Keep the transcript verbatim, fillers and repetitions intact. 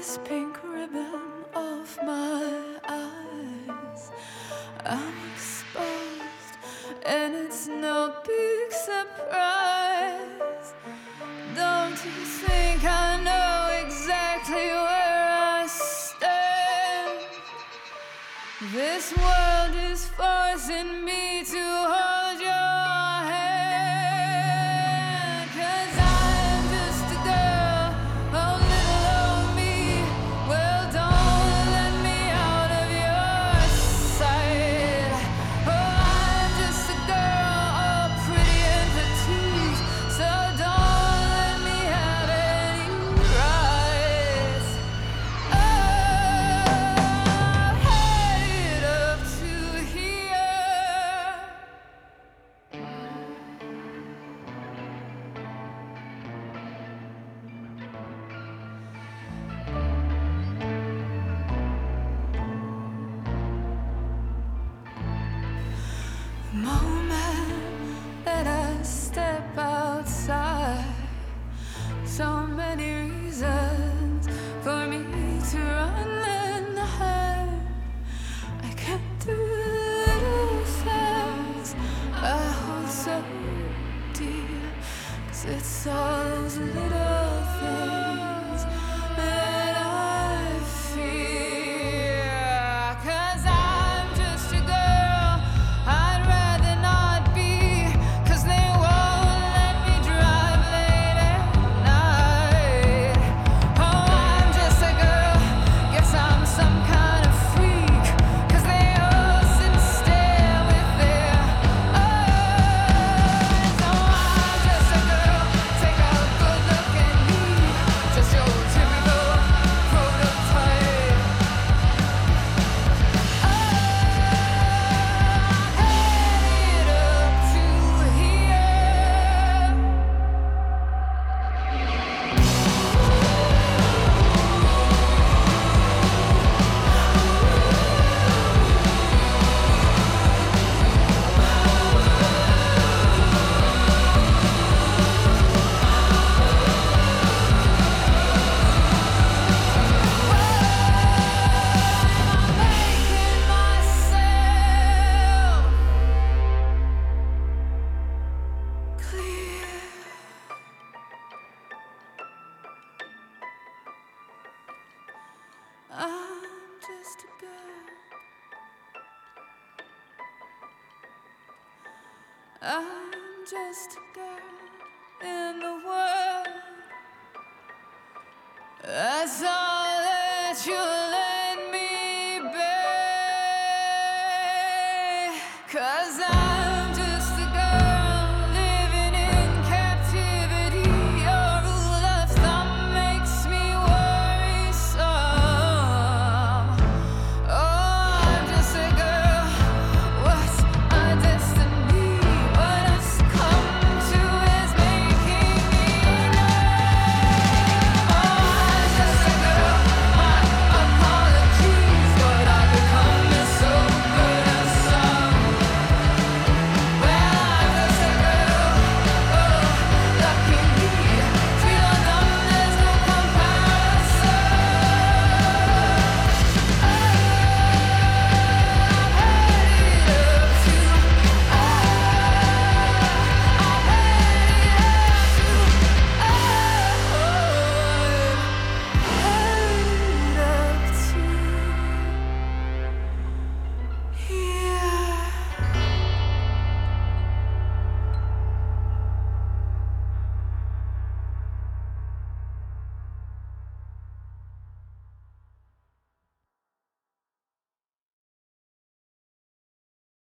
this pink ribbon off my eyes. I'm exposed, and it's no big surprise. Don't you think I know exactly where I stand? This world is forcing me to hold your hand. 'Cause I'm just a girl, oh little old me. Well, don't let me out of your sight. Oh, I'm just a girl, all pretty and petite. So don't let me have any rights. Oh, head up to here. The moment that I step outside, so many reasons for me to run and hide. I can't do the little things I hold so dear, 'cause it's all those little things that I fear. 'Cause I'm just a girl, I'd rather not be, 'cause they won't let me drive late at night. Oh, I'm just a girl, guess I'm some kind of freak, 'cause they all sit and stare with their eyes. Oh, I'm just a girl, take a good look at me, just your typical prototype. Oh, head up to here. Making myself clear. I'm just a girl. I'm just a girl in the world. That's all.